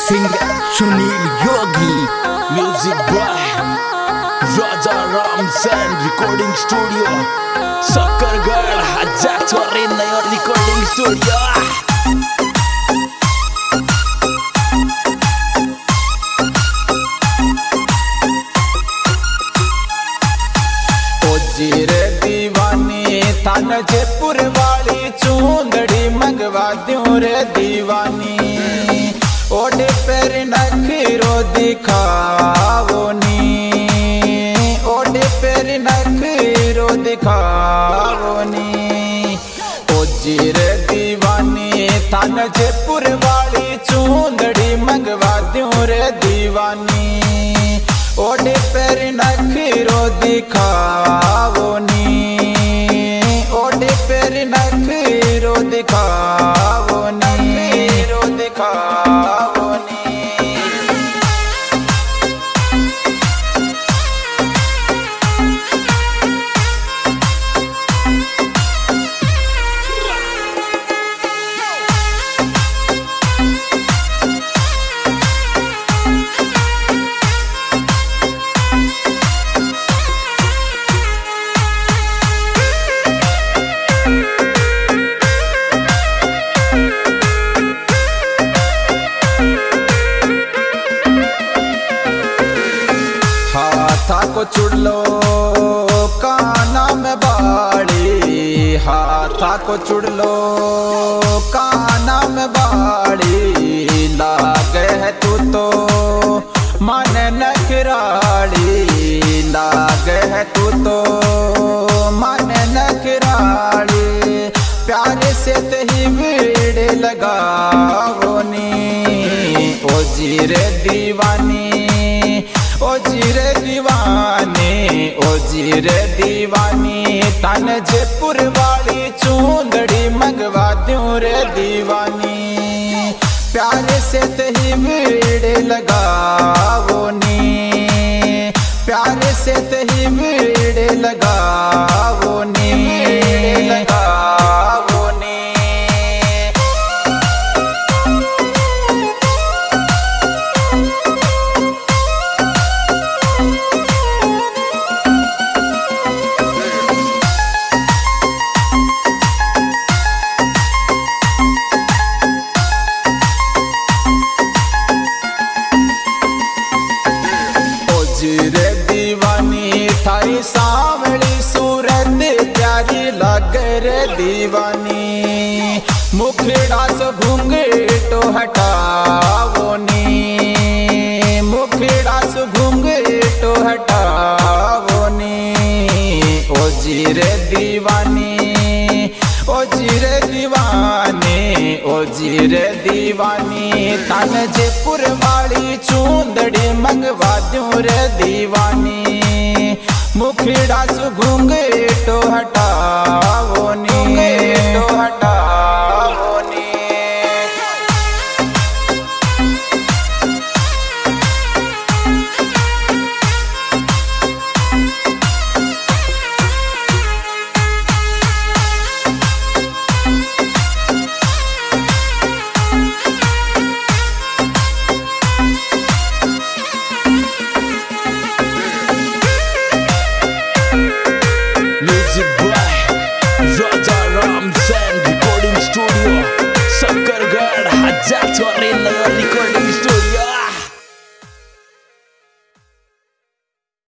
Singer Sunil Yogi, music by Raja Ram Sain, recording studio Sakkargarh, हजाचोरी नया recording studio. जीरे दीवानी थान जयपुर वाली चूंदड़ी मंगवा दूं रे दीवानी, ओढ़े पैर नखरो दिखाओ नी, ओढ़े पैर नखरो दिखाओ नी। ओ जीरे दीवानी थान जयपुर वाली चूंदड़ी मंगवा दूं रे दीवानी, ओढ़े पैर नखरो दिखाओ नी, ओढ़े पैर नखरो दिखाओ नी, रो दिखाओ नी। हाथा को चुड़ लो काना में बाड़ी, हाथा को चुड़ लो काना में बाड़ी, लागे है तू तो मन नखराड़ी, लागे है तू तो मन नखराड़ी। प्यारे से तही वीड़े लगाओ नी, ओ जीरे दीवानी, ओ जीरे दीवानी, ओ जीरे दीवानी तन जयपुर वाली चूंदड़ी मंगवा दूं रे दीवानी। प्यारे से तही वीड़े लगाओ नी, प्यारे से तही वीड़े लगाओ नी, लगाओ नी। जीरे दीवानी थारी सांवली सूरत प्यारी लागे रे दीवानी, मुखड़ा से घूंघटो हटाओ नी, मुखड़ा से घूंघटो हटाओ नी। ओ जीरे दीवानी, ओ जीरे दीवानी, ओ जीरे दीवानी तन जयपुर वाली चूंदड़ी मंगवा दूं रे दीवानी, मुखड़ा से घूंघटो हटा